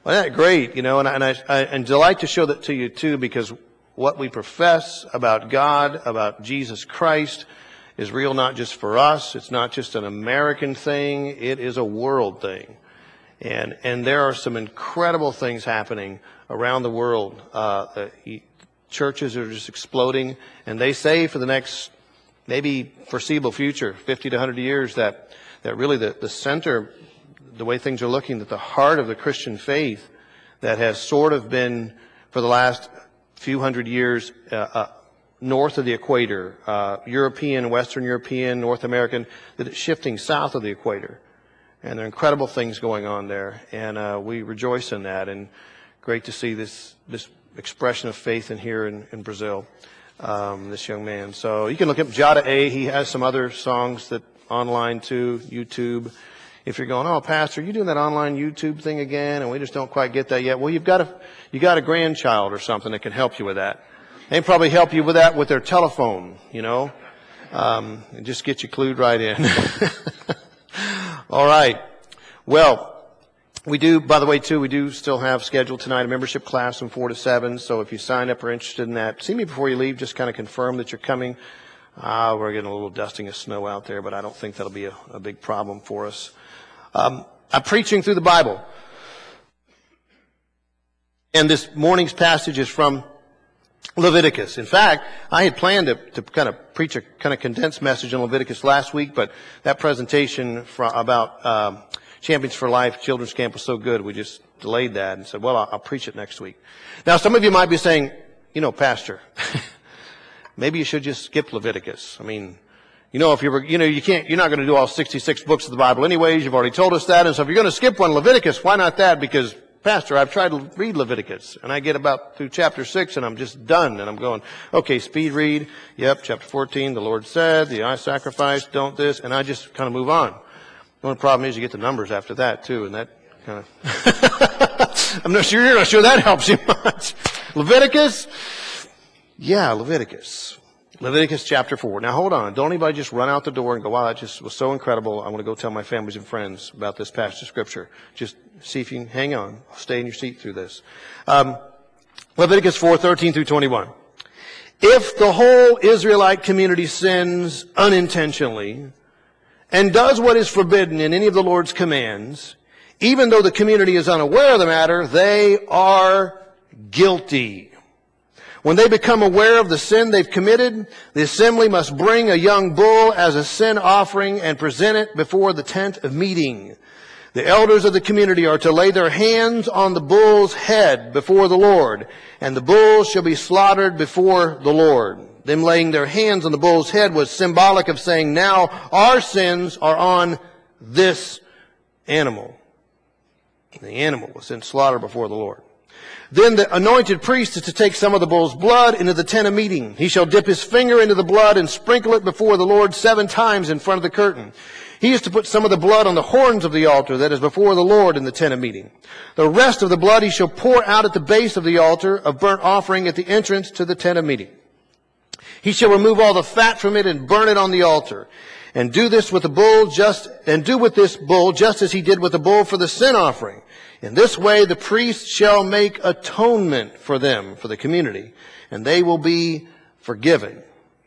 Well, that's great, and I delight to show that to you too, because what we profess about God, about Jesus Christ, is real not just for us. It's not just an American thing. It is a world thing. And there are some incredible things happening around the world. Churches are just exploding, and they say for the next maybe foreseeable future, 50 to 100 years, that really the center, the way things are looking, that the heart of the Christian faith that has sort of been for the last few hundred years north of the equator, European, Western European, North American, that it's shifting south of the equator. And there are incredible things going on there, and we rejoice in that. And great to see this expression of faith in here in Brazil, this young man. So you can look up Jada A. He has some other songs that online too, YouTube. If you're going, oh, Pastor, you doing that online YouTube thing again, and we just don't quite get that yet. Well, you got a grandchild or something that can help you with that. They probably help you with that with their telephone, and just get you clued right in. All right. Well, we do, by the way, too, we do still have scheduled tonight a membership class from 4 to 7. So if you sign up or interested in that, see me before you leave. Just kind of confirm that you're coming. We're getting a little dusting of snow out there, but I don't think that'll be a big problem for us. I'm preaching through the Bible. And this morning's passage is from Leviticus. In fact, I had planned to kind of preach a kind of condensed message on Leviticus last week, but that presentation about Champions for Life Children's Camp was so good, we just delayed that and said, well, I'll preach it next week. Now, some of you might be saying, Pastor, maybe you should just skip Leviticus. I mean, if you were, you're not going to do all 66 books of the Bible anyways. You've already told us that. And so if you're going to skip one, Leviticus, why not that? Because, Pastor, I've tried to read Leviticus, and I get about through chapter 6, and I'm just done. And I'm going, okay, speed read. Yep, chapter 14, the Lord said, the eye sacrifice, don't this. And I just kind of move on. The only problem is you get the numbers after that, too, and that kind of... I'm not sure that helps you much. Leviticus? Yeah, Leviticus. Leviticus chapter 4. Now, hold on. Don't anybody just run out the door and go, wow, that just was so incredible. I want to go tell my families and friends about this passage of Scripture. Just see if you can hang on. Stay in your seat through this. Leviticus 4, 13 through 21. If the whole Israelite community sins unintentionally and does what is forbidden in any of the Lord's commands, even though the community is unaware of the matter, they are guilty. When they become aware of the sin they've committed, the assembly must bring a young bull as a sin offering and present it before the tent of meeting. The elders of the community are to lay their hands on the bull's head before the Lord, and the bull shall be slaughtered before the Lord. Them laying their hands on the bull's head was symbolic of saying, now our sins are on this animal. The animal was then slaughtered before the Lord. Then the anointed priest is to take some of the bull's blood into the tent of meeting. He shall dip his finger into the blood and sprinkle it before the Lord 7 times in front of the curtain. He is to put some of the blood on the horns of the altar that is before the Lord in the tent of meeting. The rest of the blood he shall pour out at the base of the altar of burnt offering at the entrance to the tent of meeting. He shall remove all the fat from it and burn it on the altar. And do this with the bull with this bull just as he did with the bull for the sin offering. In this way, the priest shall make atonement for them, for the community, and they will be forgiven.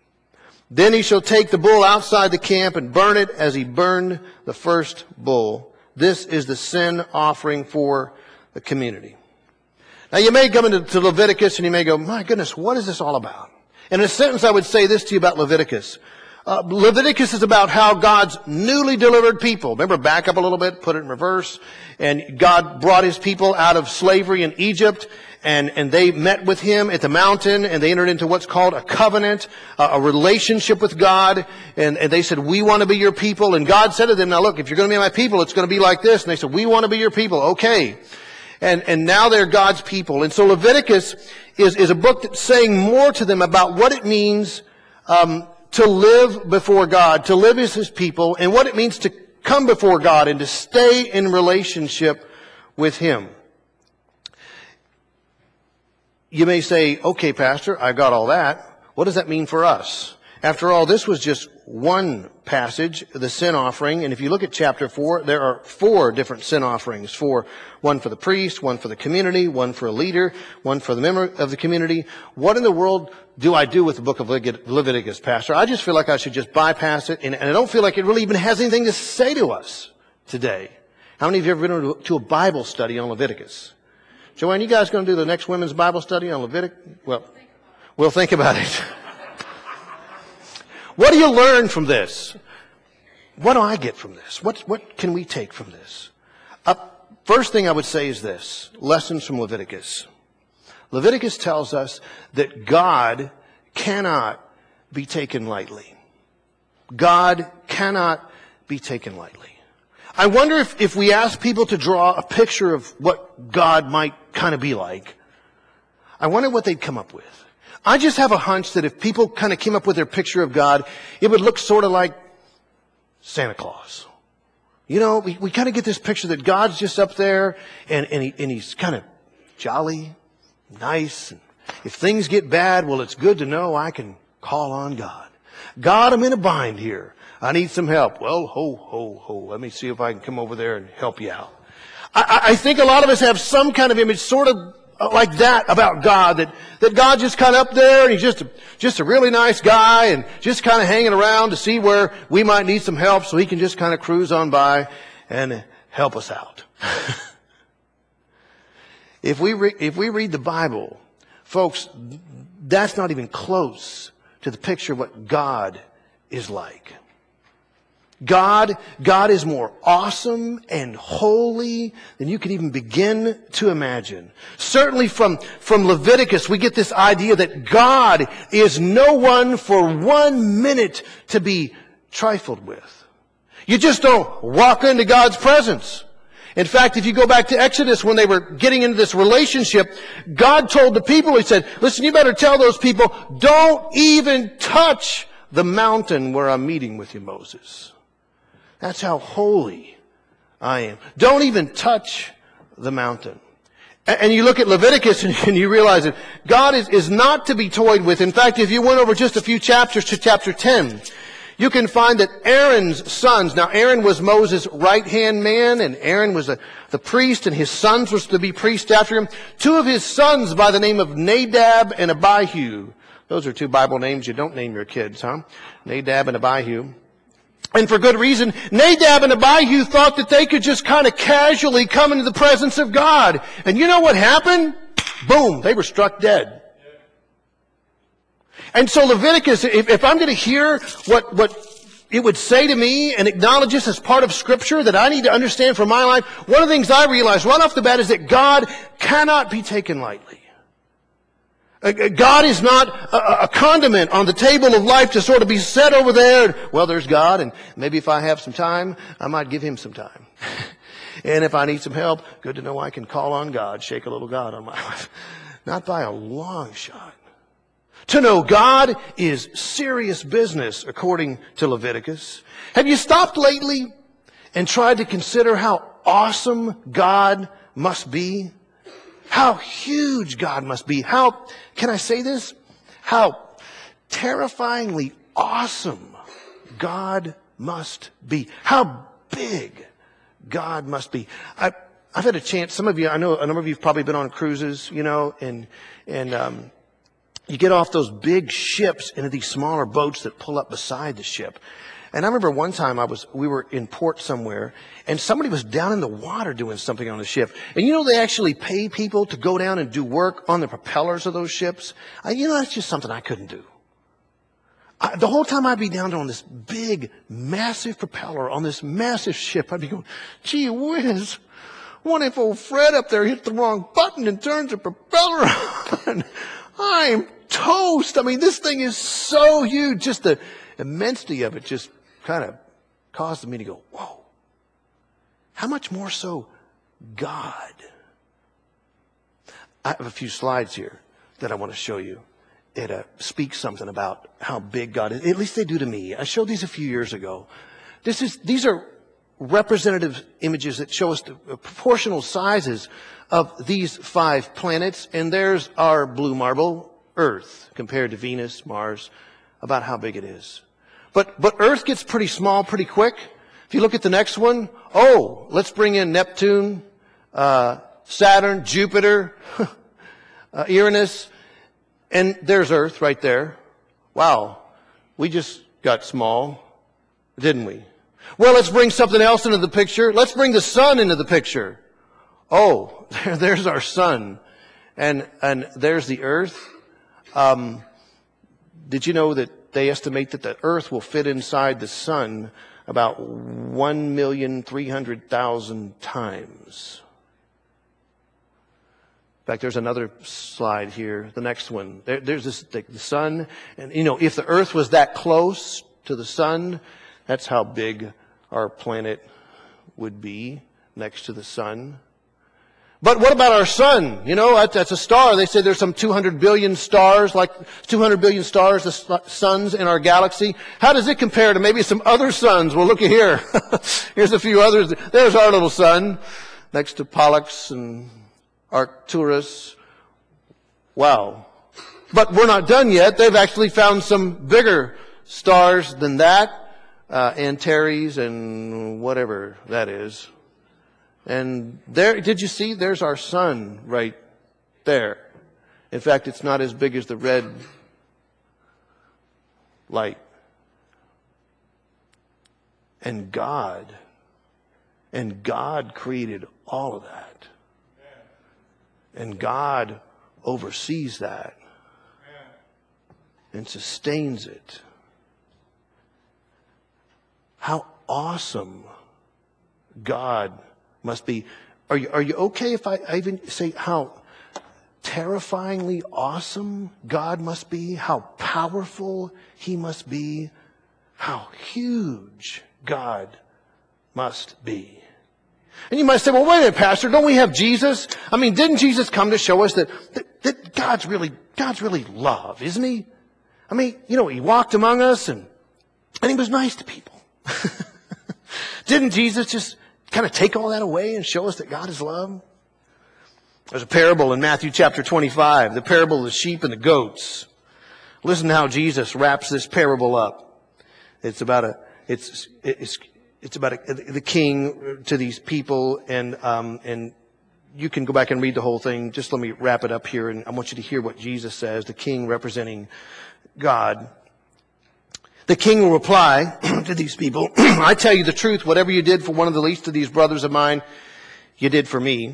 Then he shall take the bull outside the camp and burn it as he burned the first bull. This is the sin offering for the community. Now, you may come into Leviticus and you may go, my goodness, what is this all about? And in a sentence, I would say this to you about Leviticus. Leviticus is about how God's newly delivered people, remember, back up a little bit, put it in reverse, and God brought his people out of slavery in Egypt, and they met with him at the mountain, and they entered into what's called a covenant, a relationship with God, and they said, we want to be your people, and God said to them, now look, if you're going to be my people, it's going to be like this, and they said, we want to be your people, okay. And now they're God's people. And so Leviticus is a book that's saying more to them about what it means to live before God, to live as his people, and what it means to come before God and to stay in relationship with him. You may say, okay, Pastor, I've got all that. What does that mean for us? After all, this was just one passage, the sin offering. And if you look at chapter 4, there are 4 different sin offerings. One for the priest, one for the community, one for a leader, one for the member of the community. What in the world do I do with the book of Leviticus, Pastor? I just feel like I should just bypass it. And I don't feel like it really even has anything to say to us today. How many of you have ever been to a Bible study on Leviticus? Joanne, you guys going to do the next women's Bible study on Leviticus? Well, we'll think about it. What do you learn from this? What do I get from this? What can we take from this? First thing I would say is this. Lessons from Leviticus. Leviticus tells us that God cannot be taken lightly. God cannot be taken lightly. I wonder if we ask people to draw a picture of what God might kind of be like, I wonder what they'd come up with. I just have a hunch that if people kind of came up with their picture of God, it would look sort of like Santa Claus. You know, we kind of get this picture that God's just up there and he's kind of jolly, nice. And if things get bad, well, it's good to know I can call on God. God, I'm in a bind here. I need some help. Well, ho, ho, ho. Let me see if I can come over there and help you out. I think a lot of us have some kind of image sort of like that about God, that God's just kind of up there and he's just a really nice guy and just kind of hanging around to see where we might need some help so he can just kind of cruise on by and help us out. If we read the Bible, folks, that's not even close to the picture of what God is like. God is more awesome and holy than you can even begin to imagine. Certainly from Leviticus, we get this idea that God is no one for 1 minute to be trifled with. You just don't walk into God's presence. In fact, if you go back to Exodus, when they were getting into this relationship, God told the people, He said, listen, you better tell those people, don't even touch the mountain where I'm meeting with you, Moses. That's how holy I am. Don't even touch the mountain. And you look at Leviticus and you realize that God is not to be toyed with. In fact, if you went over just a few chapters to chapter 10, you can find that Aaron's sons, now Aaron was Moses' right-hand man, and Aaron was the priest, and his sons were to be priests after him. 2 of his sons by the name of Nadab and Abihu. Those are 2 Bible names you don't name your kids, huh? Nadab and Abihu. And for good reason, Nadab and Abihu thought that they could just kind of casually come into the presence of God. And you know what happened? Boom, they were struck dead. And so Leviticus, if I'm going to hear what it would say to me and acknowledge this as part of Scripture that I need to understand for my life, one of the things I realized right off the bat is that God cannot be taken lightly. God is not a condiment on the table of life to sort of be set over there. Well, there's God, and maybe if I have some time, I might give Him some time. And if I need some help, good to know I can call on God, shake a little God on my life. Not by a long shot. To know God is serious business, according to Leviticus. Have you stopped lately and tried to consider how awesome God must be? How huge God must be. How, can I say this? How terrifyingly awesome God must be. How big God must be. I've had a chance, some of you, I know a number of you have probably been on cruises, you know, and you get off those big ships into these smaller boats that pull up beside the ship. And I remember one time we were in port somewhere, and somebody was down in the water doing something on the ship. And you know they actually pay people to go down and do work on the propellers of those ships? That's just something I couldn't do. The whole time I'd be down there on this big, massive propeller on this massive ship, I'd be going, gee whiz, what if old Fred up there hit the wrong button and turns the propeller on? I'm toast. I mean, this thing is so huge. Just the immensity of it just kind of caused me to go, whoa. How much more so God? I have a few slides here that I want to show you. It speaks something about how big God is. At least they do to me. I showed these a few years ago. These are representative images that show us the proportional sizes of these 5 planets. And there's our blue marble, Earth, compared to Venus, Mars, about how big it is. But Earth gets pretty small pretty quick. If you look at the next one, let's bring in Neptune, Saturn, Jupiter, Uranus, and there's Earth right there. Wow, we just got small, didn't we? Well, let's bring something else into the picture. Let's bring the sun into the picture. Oh, there's our sun, and there's the Earth. Did you know that they estimate that the Earth will fit inside the sun about 1,300,000 times? In fact, there's another slide here, the next one. There's the sun, and if the Earth was that close to the sun, that's how big our planet would be next to the sun. But what about our sun? That's a star. They say there's some 200 billion stars, the suns in our galaxy. How does it compare to maybe some other suns? Well, look at here. Here's a few others. There's our little sun next to Pollux and Arcturus. Wow. But we're not done yet. They've actually found some bigger stars than that. Antares and whatever that is. And there, did you see? There's our sun right there. In fact, it's not as big as the red light. And God created all of that. And God oversees that and sustains it. How awesome God must be. Are you okay if I even say how terrifyingly awesome God must be? How powerful He must be? How huge God must be? And you might say, well, wait a minute, Pastor, don't we have Jesus? I mean, didn't Jesus come to show us that God's really love, isn't He? I mean, He walked among us and He was nice to people. Didn't Jesus just kind of take all that away and show us that God is love? There's a parable in Matthew chapter 25, the parable of the sheep and the goats. Listen to how Jesus wraps this parable up. It's about the king to these people, and you can go back and read the whole thing. Just let me wrap it up here, and I want you to hear what Jesus says, the king representing God. The king will reply to these people, I tell you the truth, whatever you did for one of the least of these brothers of mine, you did for me.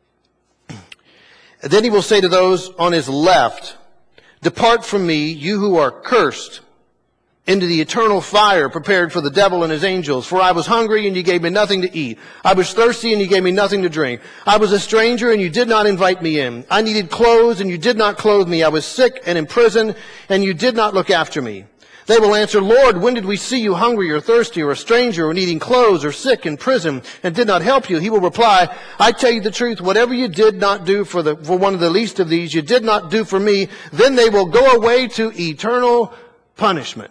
And then he will say to those on his left, depart from me, you who are cursed, into the eternal fire prepared for the devil and his angels. For I was hungry and you gave me nothing to eat. I was thirsty and you gave me nothing to drink. I was a stranger and you did not invite me in. I needed clothes and you did not clothe me. I was sick and in prison and you did not look after me. They will answer, Lord, when did we see you hungry or thirsty or a stranger or needing clothes or sick in prison and did not help you? He will reply, I tell you the truth, whatever you did not do for one of the least of these, you did not do for me. Then they will go away to eternal punishment.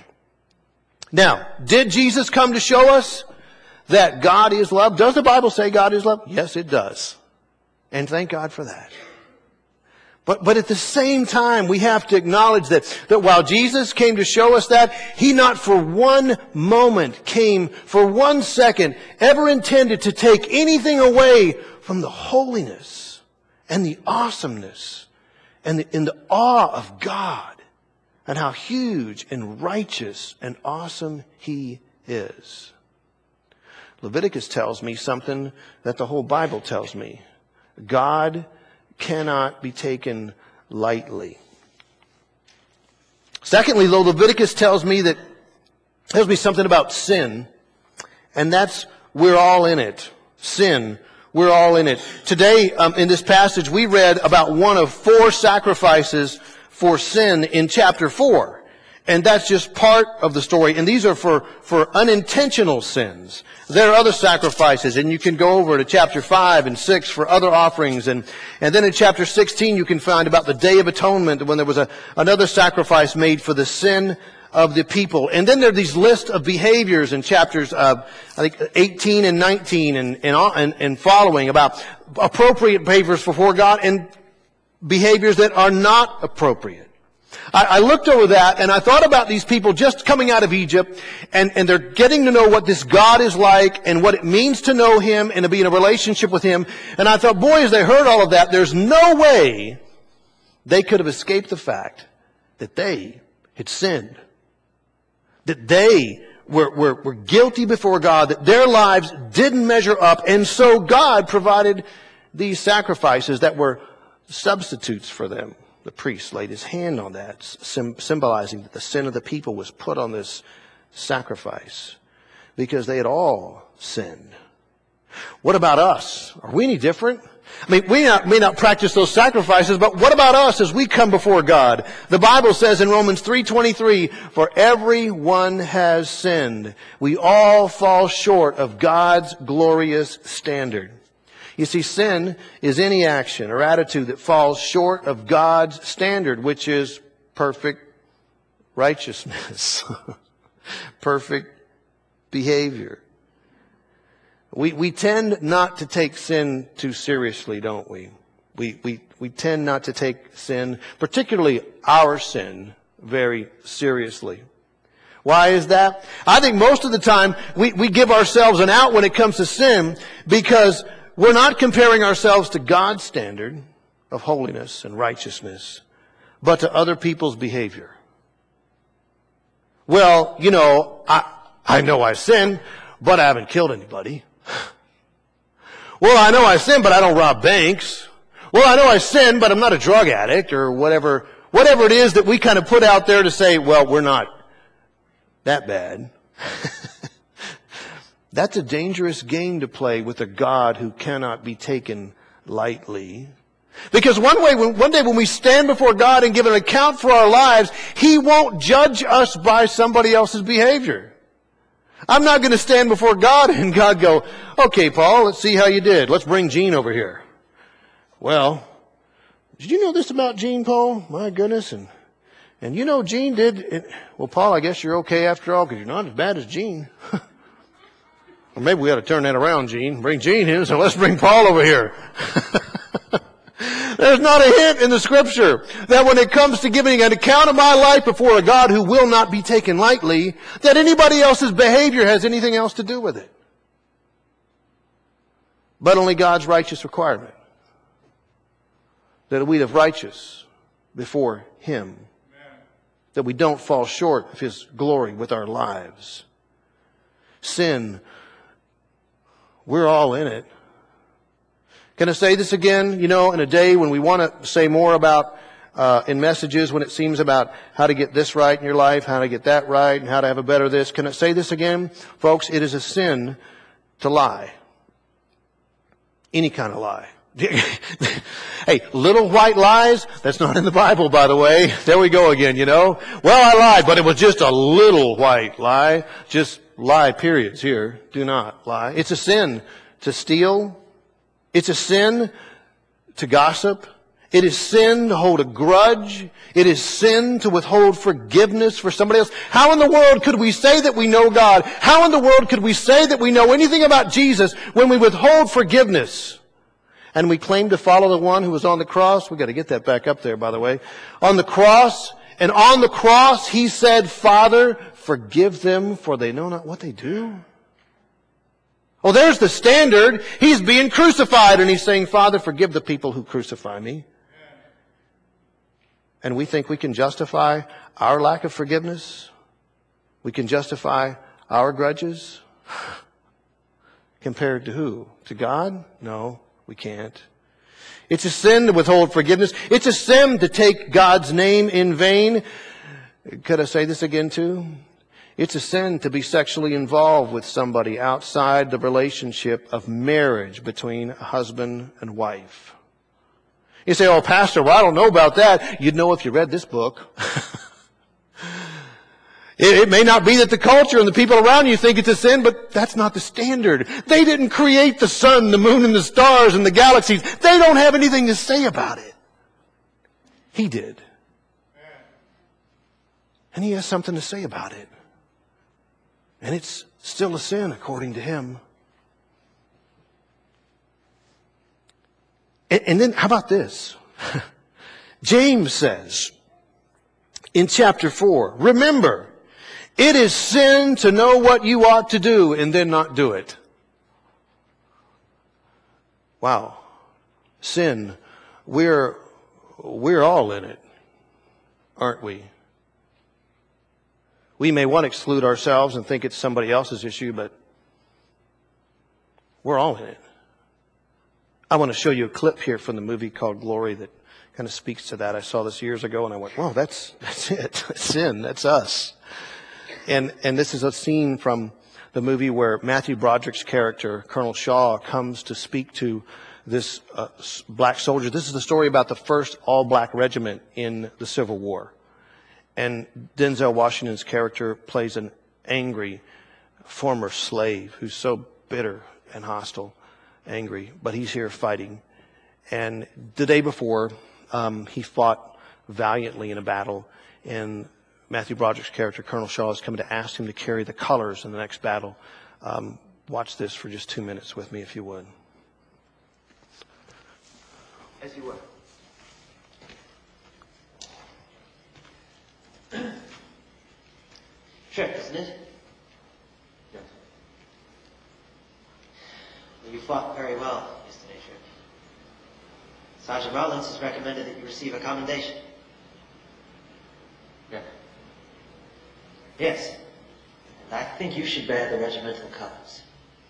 Now, did Jesus come to show us that God is love? Does the Bible say God is love? Yes, it does. And thank God for that. But at the same time, we have to acknowledge that while Jesus came to show us that, He not for one moment came, for 1 second, ever intended to take anything away from the holiness and the awesomeness and the awe of God and how huge and righteous and awesome He is. Leviticus tells me something that the whole Bible tells me. God cannot be taken lightly. Secondly, though, Leviticus tells me something about sin, and that's we're all in it. Sin, we're all in it. Today, in this passage, we read about one of 4 sacrifices for sin in chapter 4. And that's just part of the story. And these are for unintentional sins. There are other sacrifices, and you can go over to chapter 5 and 6 for other offerings. And then in chapter 16, you can find about the Day of Atonement, when there was another sacrifice made for the sin of the people. And then there are these lists of behaviors in chapters, I think 18 and 19 and following about appropriate behaviors before God and behaviors that are not appropriate. I looked over that and I thought about these people just coming out of Egypt and they're getting to know what this God is like and what it means to know Him and to be in a relationship with Him. And I thought, boy, as they heard all of that, there's no way they could have escaped the fact that they had sinned. That they were guilty before God, that their lives didn't measure up. And so God provided these sacrifices that were substitutes for them. The priest laid his hand on that, symbolizing that the sin of the people was put on this sacrifice because they had all sinned. What about us? Are we any different? I mean, we may not practice those sacrifices, but what about us as we come before God? The Bible says in Romans 3:23, "For everyone has sinned. We all fall short of God's glorious standard." You see, sin is any action or attitude that falls short of God's standard, which is perfect righteousness, perfect behavior. We tend not to take sin too seriously, don't we? We tend not to take sin, particularly our sin, very seriously. Why is that? I think most of the time we give ourselves an out when it comes to sin because we're not comparing ourselves to God's standard of holiness and righteousness, but to other people's behavior. Well, you know, I know I sin, but I haven't killed anybody. Well, I know I sin, but I don't rob banks. Well, I know I sin, but I'm not a drug addict, or whatever it is that we kind of put out there to say, well, we're not that bad. That's a dangerous game to play with a God who cannot be taken lightly. Because one day when we stand before God and give an account for our lives, He won't judge us by somebody else's behavior. I'm not going to stand before God and God go, "Okay, Paul, let's see how you did. Let's bring Gene over here." Well, did you know this about Gene, Paul? My goodness. And you know Gene did. Well, Paul, I guess you're okay after all because you're not as bad as Gene. Or maybe we ought to turn that around, Gene. Bring Gene in, so let's bring Paul over here. There's not a hint in the Scripture that when it comes to giving an account of my life before a God who will not be taken lightly, that anybody else's behavior has anything else to do with it. But only God's righteous requirement. That we live righteous before Him. That we don't fall short of His glory with our lives. Sin, we're all in it. Can I say this again? You know, in a day when we want to say more about, in messages, when it seems about how to get this right in your life, how to get that right, and how to have a better this. Can I say this again? Folks, it is a sin to lie. Any kind of lie. Hey, little white lies, that's not in the Bible, by the way. There we go again, you know. Well, I lied, but it was just a little white lie. Just lie, periods here. Do not lie. It's a sin to steal. It's a sin to gossip. It is sin to hold a grudge. It is sin to withhold forgiveness for somebody else. How in the world could we say that we know God? How in the world could we say that we know anything about Jesus when we withhold forgiveness? And we claim to follow the one who was on the cross. We've got to get that back up there, by the way. On the cross, and on the cross, He said, "Father, forgive them, for they know not what they do." Well, there's the standard. He's being crucified, and He's saying, "Father, forgive the people who crucify me." And we think we can justify our lack of forgiveness? We can justify our grudges? Compared to who? To God? No, we can't. It's a sin to withhold forgiveness. It's a sin to take God's name in vain. Could I say this again too? It's a sin to be sexually involved with somebody outside the relationship of marriage between a husband and wife. You say, "Oh, Pastor, well, I don't know about that." You'd know if you read this book. It may not be that the culture and the people around you think it's a sin, but that's not the standard. They didn't create the sun, the moon, and the stars, and the galaxies. They don't have anything to say about it. He did. And He has something to say about it. And it's still a sin according to Him. And then, how about this? James says, in chapter 4. Remember, it is sin to know what you ought to do and then not do it. Wow. Sin, we're all in it, aren't we? We may want to exclude ourselves and think it's somebody else's issue, but we're all in it. I want to show you a clip here from the movie called Glory that kind of speaks to that. I saw this years ago and I went, wow, that's it. Sin, that's us. And this is a scene from the movie where Matthew Broderick's character, Colonel Shaw, comes to speak to this black soldier. This is the story about the first all-black regiment in the Civil War. And Denzel Washington's character plays an angry former slave who's so bitter and hostile, angry, but he's here fighting. And the day before, he fought valiantly in a battle, and Matthew Broderick's character, Colonel Shaw, is coming to ask him to carry the colors in the next battle. Watch this for just 2 minutes with me, if you would. As you would. Trick, isn't it? Yes. Well, you fought very well yesterday, Trick. Sergeant Rollins has recommended that you receive a commendation. Yeah. Yes. And I think you should bear the regimental colors.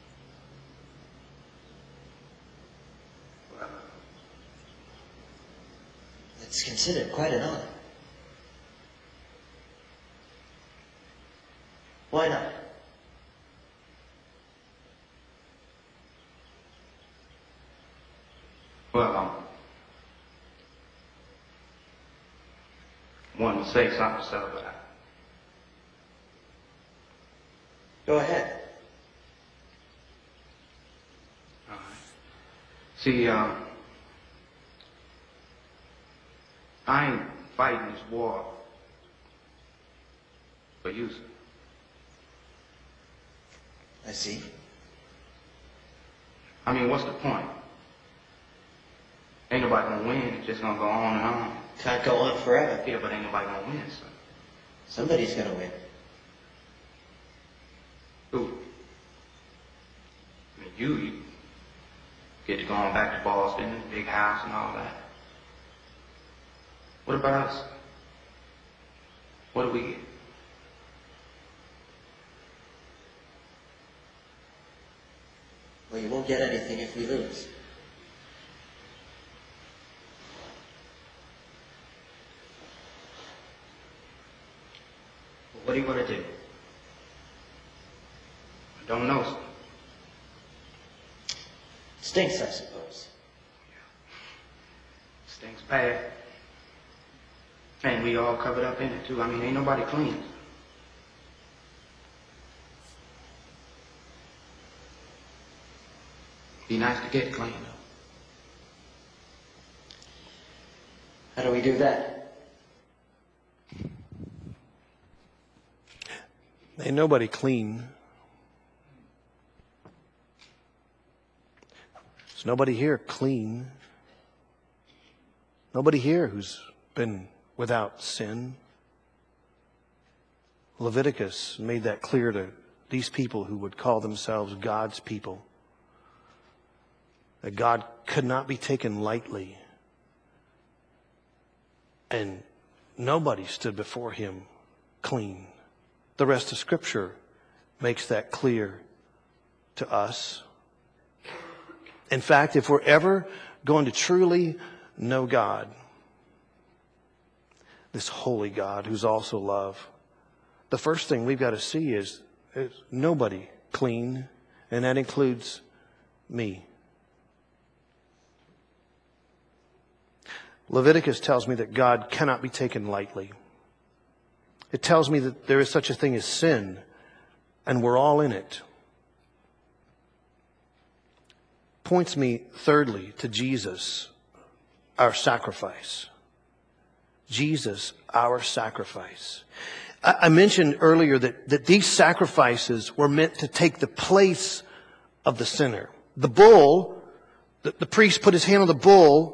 Well, It's considered quite an honor. Why not? wanted to say something, so but Go ahead. all right. See, I ain't fighting this war for you, sir. I see. I mean, what's the point? Ain't nobody gonna win. It's just gonna go on and on. Can't go on forever. Yeah, but ain't nobody gonna win, sir. Somebody's gonna win. Who? I mean, you get to going back to Boston, big house and all that. What about us? What do we get? Well, you won't get anything if we lose. Well, what do you want to do? I don't know, sir. Stinks, I suppose. Stinks bad. And we all covered up in it, too. I mean, ain't nobody clean. Be nice to get clean, though. How do we do that? Ain't nobody clean. There's nobody here clean. Nobody here who's been without sin. Leviticus made that clear to these people who would call themselves God's people. That God could not be taken lightly. And nobody stood before him clean. The rest of Scripture makes that clear to us. In fact, if we're ever going to truly know God, this holy God who's also love, the first thing we've got to see is nobody clean, and that includes me. Leviticus tells me that God cannot be taken lightly. It tells me that there is such a thing as sin, and we're all in it. Points me, thirdly, to Jesus, our sacrifice. Jesus, our sacrifice. I mentioned earlier that these sacrifices were meant to take the place of the sinner. The bull, the priest put his hand on the bull,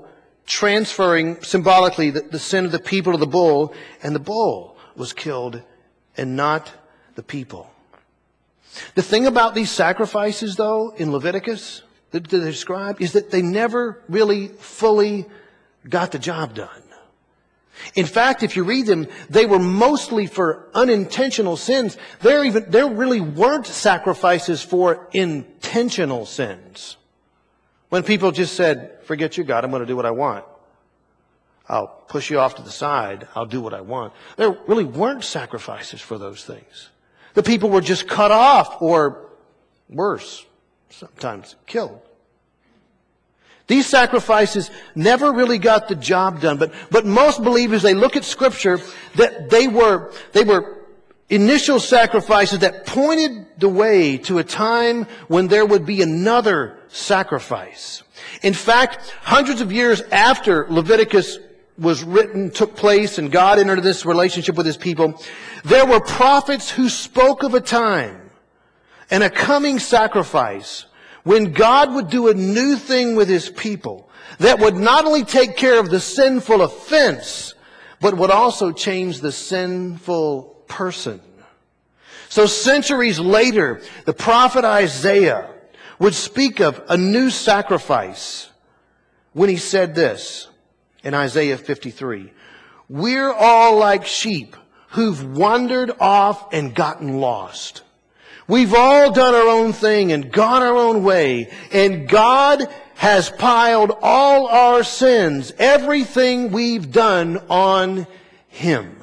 transferring symbolically the sin of the people to the bull, and the bull was killed and not the people. The thing about these sacrifices, though, in Leviticus that they describe is that they never really fully got the job done. In fact, if you read them, they were mostly for unintentional sins. There really weren't sacrifices for intentional sins. When people just said, forget you, God, I'm going to do what I want. I'll push you off to the side. I'll do what I want. There really weren't sacrifices for those things. The people were just cut off or, worse, sometimes killed. These sacrifices never really got the job done. But most believers, they look at Scripture that they were initial sacrifices that pointed the way to a time when there would be another sacrifice. In fact, hundreds of years after Leviticus was written, took place, and God entered this relationship with His people, there were prophets who spoke of a time and a coming sacrifice when God would do a new thing with His people that would not only take care of the sinful offense, but would also change the sinful person. So centuries later, the prophet Isaiah would speak of a new sacrifice when he said this in Isaiah 53. We're all like sheep who've wandered off and gotten lost. We've all done our own thing and gone our own way, and God has piled all our sins, everything we've done, on Him.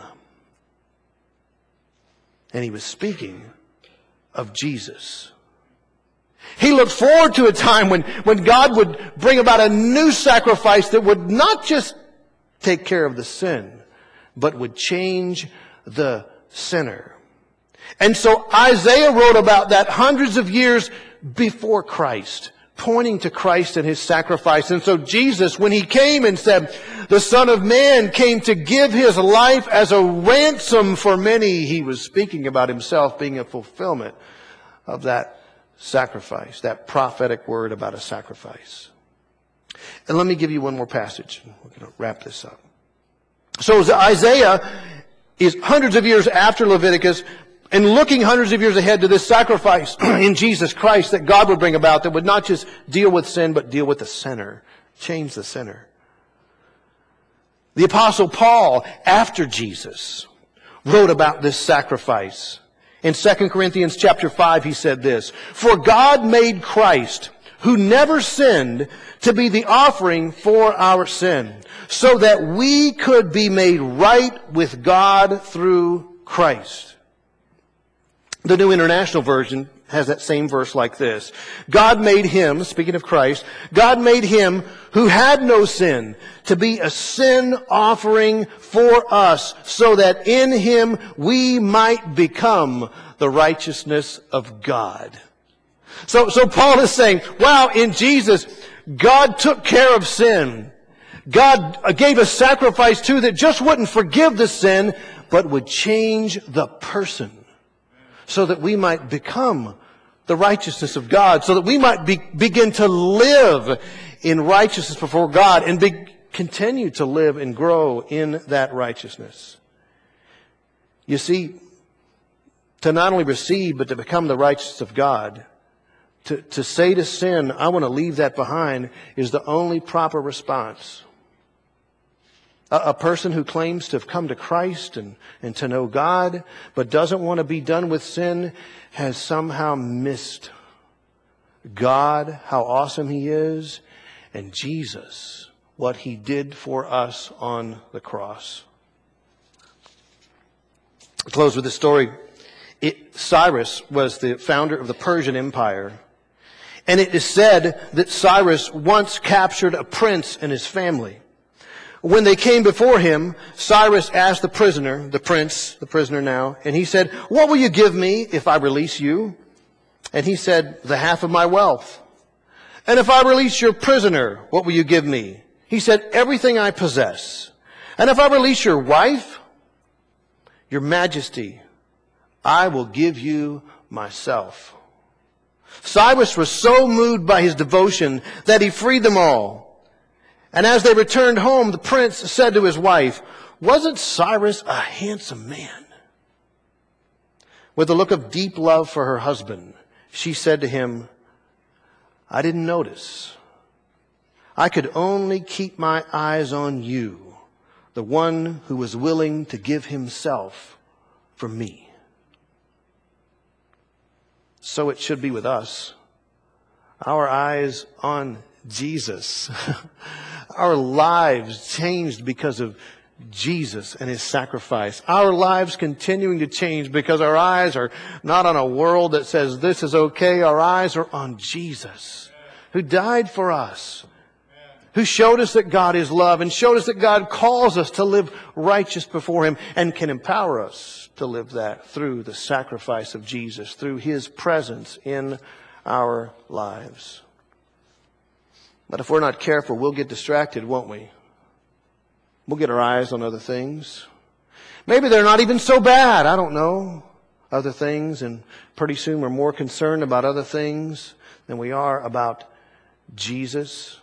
And he was speaking of Jesus. He looked forward to a time when God would bring about a new sacrifice that would not just take care of the sin, but would change the sinner. And so Isaiah wrote about that hundreds of years before Christ, pointing to Christ and His sacrifice. And so Jesus, when He came and said, the Son of Man came to give His life as a ransom for many, He was speaking about Himself being a fulfillment of that sacrifice, that prophetic word about a sacrifice. And let me give you one more passage. We're going to wrap this up. So Isaiah is hundreds of years after Leviticus, and looking hundreds of years ahead to this sacrifice in Jesus Christ that God would bring about that would not just deal with sin, but deal with the sinner, change the sinner. The Apostle Paul, after Jesus, wrote about this sacrifice. In 2 Corinthians chapter 5, he said this, For God made Christ, who never sinned, to be the offering for our sin, so that we could be made right with God through Christ. The New International Version has that same verse like this. God made Him, speaking of Christ, God made Him who had no sin to be a sin offering for us, so that in Him we might become the righteousness of God. So Paul is saying, wow, in Jesus, God took care of sin. God gave a sacrifice too that just wouldn't forgive the sin, but would change the person, so that we might become the righteousness of God, so that we might begin to live in righteousness before God and continue to live and grow in that righteousness. You see, to not only receive, but to become the righteousness of God, to say to sin, I want to leave that behind, is the only proper response. A person who claims to have come to Christ and to know God, but doesn't want to be done with sin, has somehow missed God, how awesome He is, and Jesus, what He did for us on the cross. I'll close with this story. Cyrus was the founder of the Persian Empire. And it is said that Cyrus once captured a prince and his family. When they came before him, Cyrus asked the prisoner, the prince, the prisoner now, and he said, what will you give me if I release you? And he said, the half of my wealth. And if I release your prisoner, what will you give me? He said, everything I possess. And if I release your wife, your majesty, I will give you myself. Cyrus was so moved by his devotion that he freed them all. And as they returned home, the prince said to his wife, "Wasn't Cyrus a handsome man?" With a look of deep love for her husband, she said to him, "I didn't notice. I could only keep my eyes on you, the one who was willing to give himself for me." So it should be with us. Our eyes on Jesus. Our lives changed because of Jesus and His sacrifice. Our lives continuing to change because our eyes are not on a world that says this is okay. Our eyes are on Jesus, who died for us, who showed us that God is love and showed us that God calls us to live righteous before Him and can empower us to live that through the sacrifice of Jesus, through His presence in our lives. But if we're not careful, we'll get distracted, won't we? We'll get our eyes on other things. Maybe they're not even so bad. I don't know. Other things, and pretty soon we're more concerned about other things than we are about Jesus.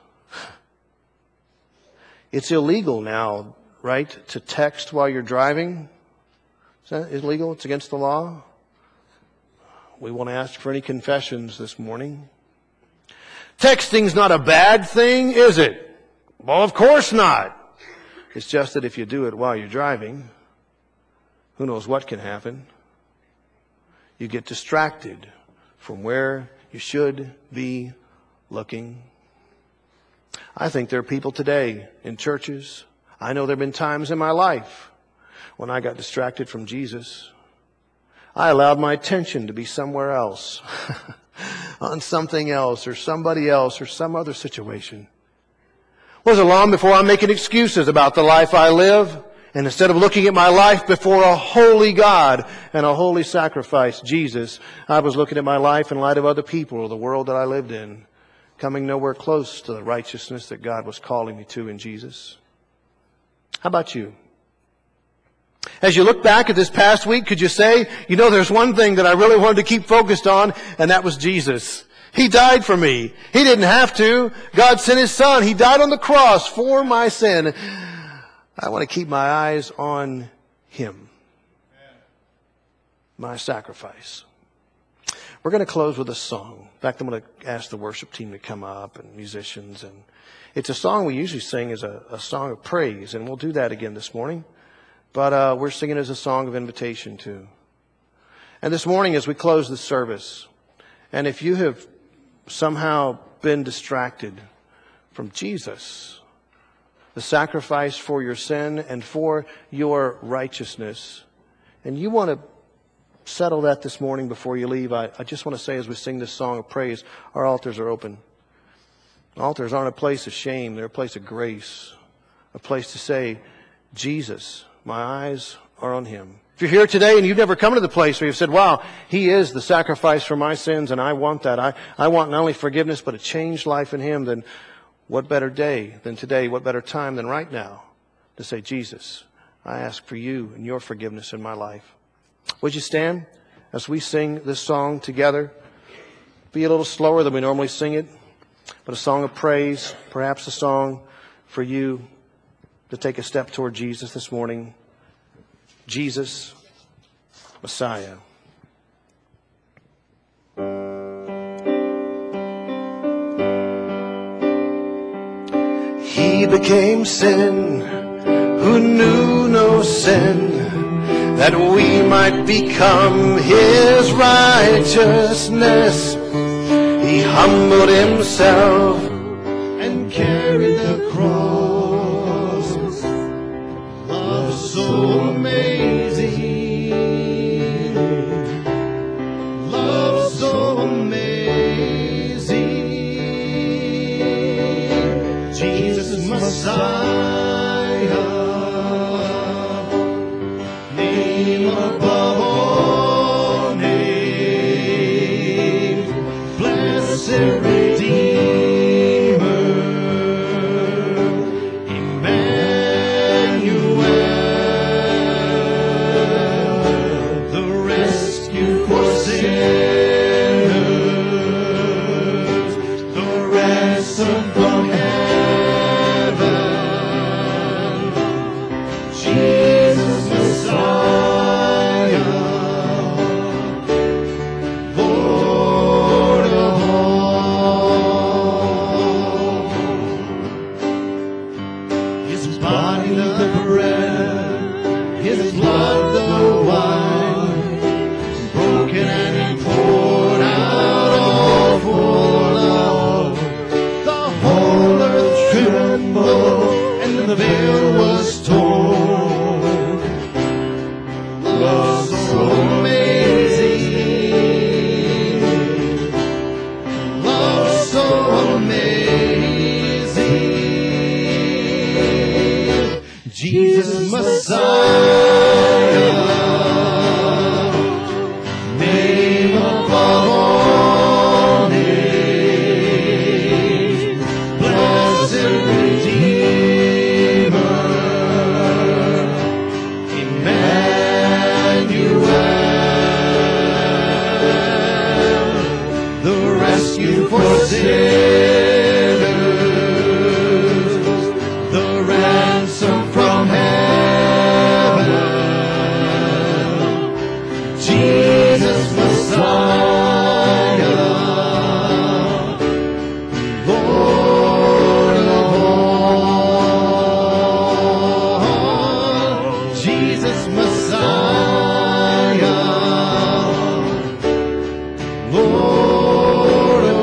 It's illegal now, right, to text while you're driving. Is that illegal? It's against the law? We won't ask for any confessions this morning. Texting's not a bad thing, is it? Well, of course not. It's just that if you do it while you're driving, who knows what can happen. You get distracted from where you should be looking. I think there are people today in churches. I know there have been times in my life when I got distracted from Jesus. I allowed my attention to be somewhere else, on something else or somebody else or some other situation. Wasn't long before I'm making excuses about the life I live. And instead of looking at my life before a holy God and a holy sacrifice, Jesus, I was looking at my life in light of other people or the world that I lived in, coming nowhere close to the righteousness that God was calling me to in Jesus. How about you? As you look back at this past week, could you say, you know, there's one thing that I really wanted to keep focused on, and that was Jesus. He died for me. He didn't have to. God sent His Son. He died on the cross for my sin. I want to keep my eyes on Him. My sacrifice. We're going to close with a song. In fact, I'm going to ask the worship team to come up and musicians. And it's a song we usually sing as a song of praise, and we'll do that again this morning. But we're singing as a song of invitation too. And this morning as we close the service, and if you have somehow been distracted from Jesus, the sacrifice for your sin and for your righteousness, and you want to settle that this morning before you leave, I just want to say as we sing this song of praise, our altars are open. Altars aren't a place of shame. They're a place of grace, a place to say, Jesus, my eyes are on Him. If you're here today and you've never come to the place where you've said, wow, He is the sacrifice for my sins and I want that. I want not only forgiveness but a changed life in Him, then what better day than today? What better time than right now to say, Jesus, I ask for you and your forgiveness in my life. Would you stand as we sing this song together? Be a little slower than we normally sing it, but a song of praise, perhaps a song for you to take a step toward Jesus this morning. Jesus, Messiah. He became sin who knew no sin, that we might become His righteousness. He humbled Himself and carried the cross. Love so amazing, love so amazing. Jesus Messiah, name above all names, blessed Redeemer, Emmanuel, the rescue for sinners, the ransom from heaven. body the bread, his blood the wine, broken and he poured out all for love. The whole earth trembled and the veil was torn. Love so amazing, love so amazing. Jesus Messiah, name above all names, blessed Redeemer, Emmanuel, the rescue for sinners, the ransom from heaven, Jesus Messiah, Lord of all, Jesus Messiah, Lord of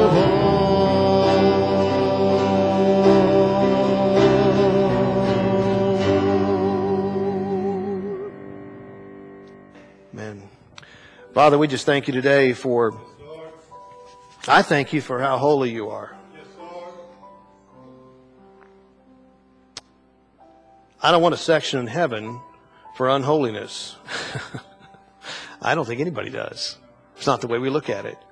all. Amen. Father, we just thank you today for, I thank you for how holy you are. I don't want a section in heaven for unholiness. I don't think anybody does. It's not the way we look at it.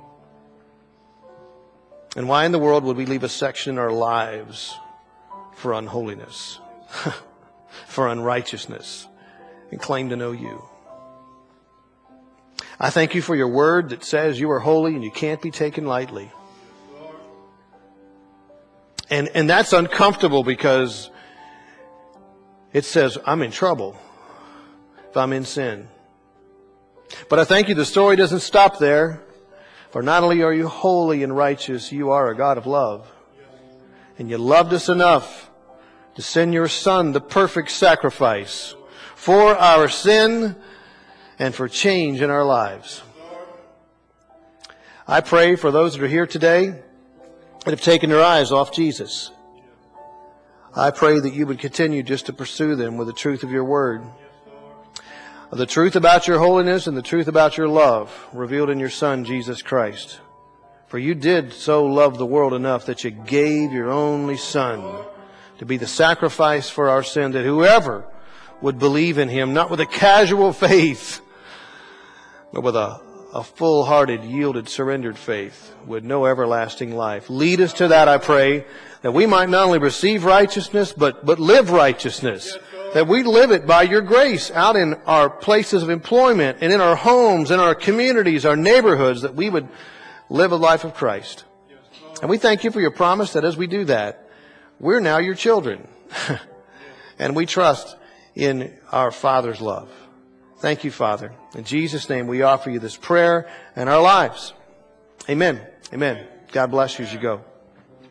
And why in the world would we leave a section in our lives for unholiness, for unrighteousness, and claim to know you? I thank you for your word that says you are holy and you can't be taken lightly. And that's uncomfortable because it says I'm in trouble if I'm in sin. But I thank you the story doesn't stop there. For not only are you holy and righteous, you are a God of love. And you loved us enough to send your Son, the perfect sacrifice, for our sin and for change in our lives. I pray for those that are here today that have taken their eyes off Jesus. I pray that you would continue just to pursue them with the truth of your word. The truth about your holiness and the truth about your love revealed in your Son, Jesus Christ. For you did so love the world enough that you gave your only Son to be the sacrifice for our sin, that whoever would believe in him, not with a casual faith, but with a full-hearted, yielded, surrendered faith, would know everlasting life. Lead us to that, I pray, that we might not only receive righteousness, but live righteousness. That we live it by your grace out in our places of employment and in our homes, in our communities, our neighborhoods, that we would live a life of Christ. And we thank you for your promise that as we do that, we're now your children. And we trust in our Father's love. Thank you, Father. In Jesus' name, we offer you this prayer and our lives. Amen. Amen. God bless you as you go.